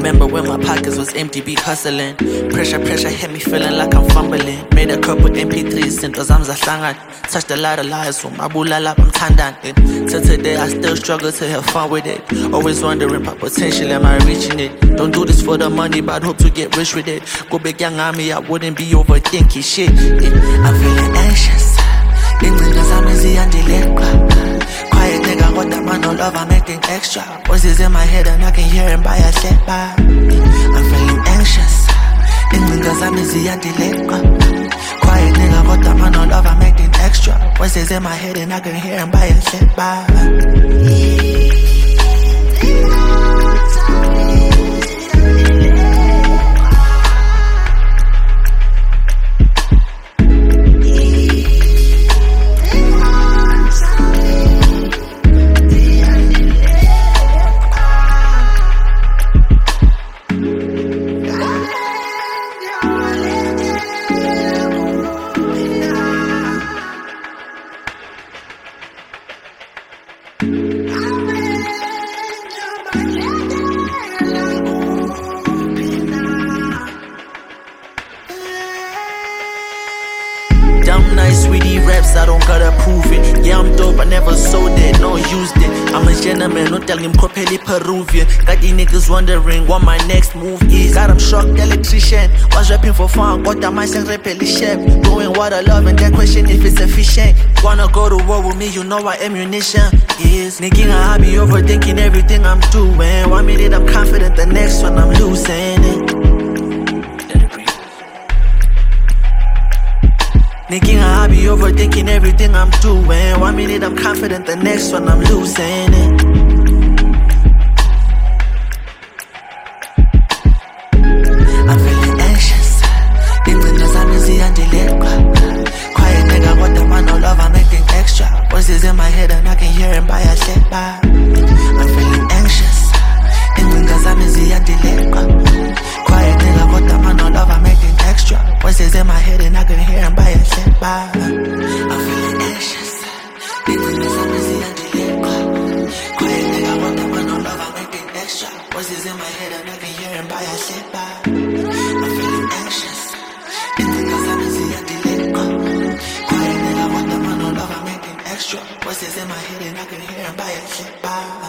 remember when my pockets was empty, beat hustling. Pressure hit me feeling like I'm fumbling. Made a couple MP3s, into Zamza Shangan. Touched a lot of lives, so my bulala, I'm tandan. Till today, I still struggle to have fun with it. Always wondering about potential, am I reaching it? Don't do this for the money, but hope to get rich with it. Go big young army, I wouldn't be overthinking shit. I'm feeling anxious. Quiet nigga, what that man no love, I'm acting extra. Voices in my head and I can hear him by a step by. I'm feeling anxious. Quiet nigga, what that man no love, I'm acting extra. Voices in my head and I can hear him by a step by. I'm nice with these raps, I don't gotta prove it. Yeah, I'm dope, I never sold it, no used it. I'm a gentleman, no tell him Copelli Peruvian. Got these niggas wondering what my next move is. God, I'm shocked, electrician. Was rapping for fun, got that mindset repelli chef. Doing what I love and then question if it's efficient. Wanna go to war with me, you know what ammunition is. Nigga, I be overthinking everything I'm doing. 1 minute I'm confident, the next one I'm losing it. Nigga, I be overthinking everything I'm doing. 1 minute I'm confident, the next one I'm losing it. I'm feeling anxious. Quiet nigga, what the man no love, I'm acting extra. Voices in my head and I can hear him by a step by. I'm feeling anxious. Quiet nigga, what the man no love, I'm acting extra. Voices in my head and I can hear him by a step by. I'm feeling anxious. Quiet nigga, what the man no love, I'm acting extra. Voices in my head and I can hear him by a step by. I'm feeling anxious. Quiet nigga, what the man no love, I'm acting extra. Voices in my head and I can hear him by a step by.